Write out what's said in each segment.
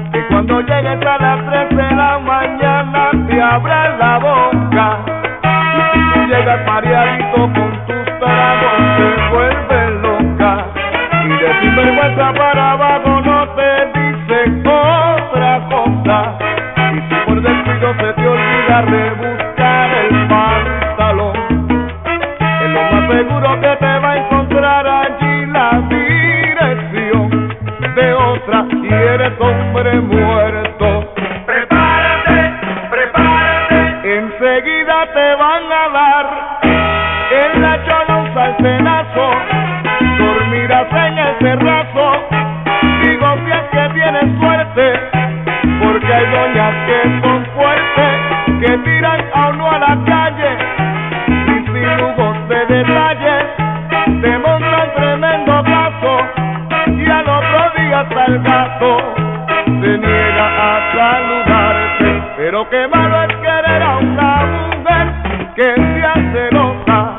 que cuando llegues a las 3 de la mañana te abras la boca. Y si tú llegas mareadito con tus tragos te vuelves loca. Y de sinvergüenza para abajo no te dice otra cosa. Y si por descuido se te olvida rebuscar el pantalón, es lo más seguro que te va a encontrar allí la dirección de otra y eres hombre muerto. Prepárate, prepárate, enseguida te van a dar en la chola un salsenazo, dormirás en el terrazo y confías que tienes suerte, porque hay doñas que son fuertes, que tiran a uno a la calle y sin lujos de detalles te montan tremendo caso y al otro día hasta el gato se niega a saludarte. Pero qué malo es querer a una mujer que sea celosa.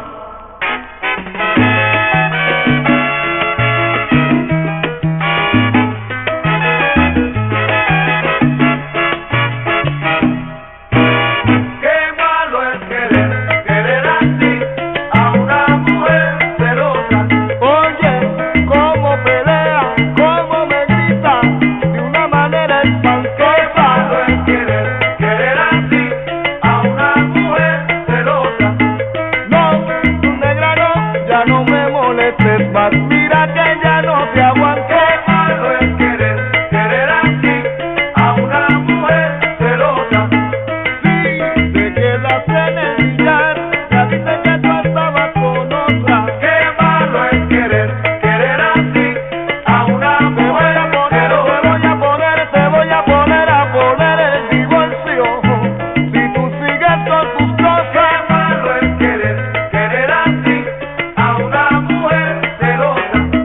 Mira que ya no te aguanto. Qué malo es querer así a una mujer celosa. Sí, te quedas en el billar, ya dice que tú estabas con otra. Qué malo es querer así a una mujer celosa. Te voy a poner el divorcio si tú sigues con tus cosas. Qué malo es querer así a una mujer celosa.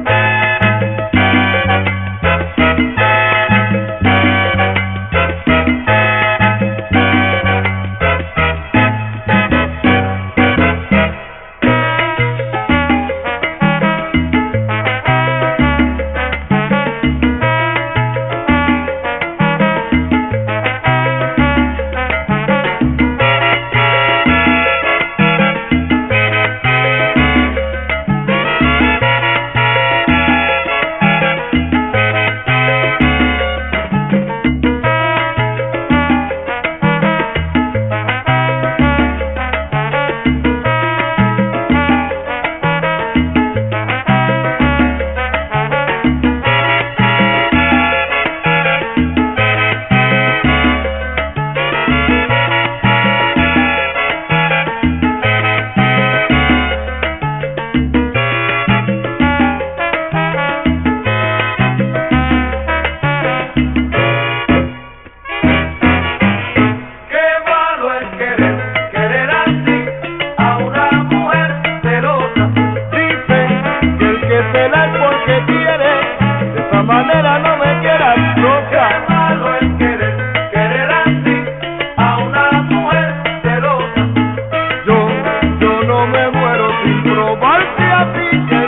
Manera no me quieras loca. Qué malo es querer así a una mujer celosa. Yo no me muero sin probarte a ti que